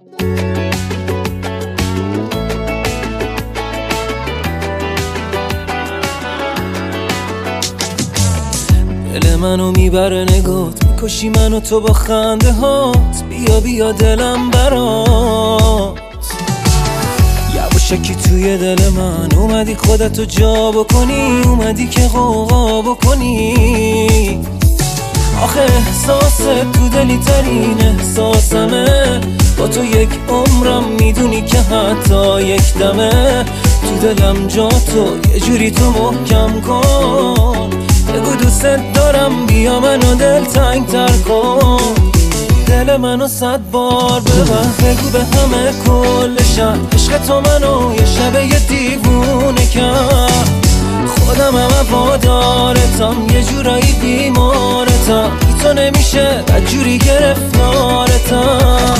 دل منو میبره نگات، میکشی منو تو با خنده هات. بیا بیا دلم برات، یواشکی توی دل من اومدی خودتو جا بکنی، اومدی که غوغا بکنی. آخه احساست تو دلی ترین احساسمه، با تو یک عمرم میدونی که حتی یک دمه. تو دلم جا تو یه جوری تو محکم کن، بگو دوست دارم بیا منو دل تنگ تر کن. دل منو 100 بار ببر، بگو به همه کل شهر عشق تو منو یه شب یه دیوونه کرد. خودم هم وادارتم، یه جورایی بیمارتم، بی تو نمیشه بدجوری گرفتارتم.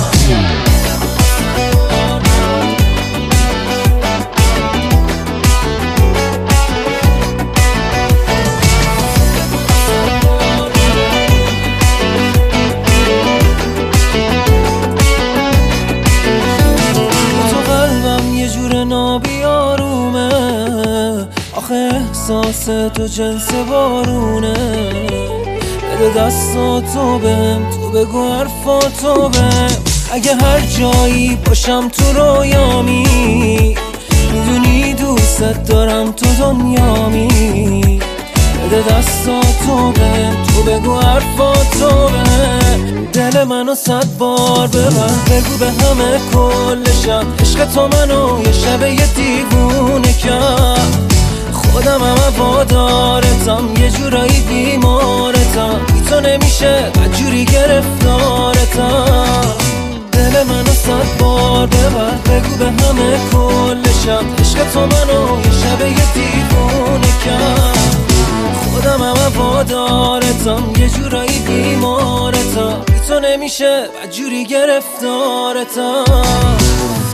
نابیارومه آخه احساس تو جنس بارونه. بده دستاتو بهم، تو بگو حرفاتو بهم. اگه هر جایی باشم تو رویامی، میدونی دوست دارم تو دنیامی. بده دستاتو بهم، تو بگو حرفاتو بهم. دل منو 100 بار ببر، بگو به همه کل شهر عشق تو منو یه شب یه دیوونه کرد. خودم هم وادارتم، یه جورایی بیمارتم، بی تو نمیشه بدجوری گرفتارتم. دل منو 100 بار ببر، بگو به همه کل شهر عشق تو منو یه شب یه دیوونه کرد. خودم هم وادارتم، یه جورایی بیمارتم، بی تو نمیشه بدجوری گرفتارتم.